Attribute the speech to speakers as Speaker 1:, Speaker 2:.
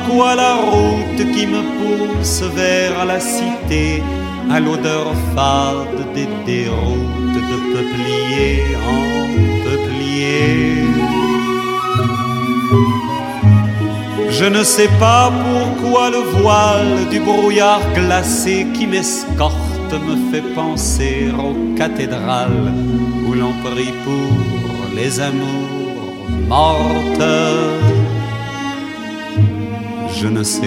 Speaker 1: pourquoi la route qui me pousse vers la cité à l'odeur fade des déroutes de peuplier en peuplier. Je ne sais pas pourquoi le voile du brouillard glacé qui m'escorte me fait penser aux cathédrales où l'on prie pour les amours mortes. Je ne sais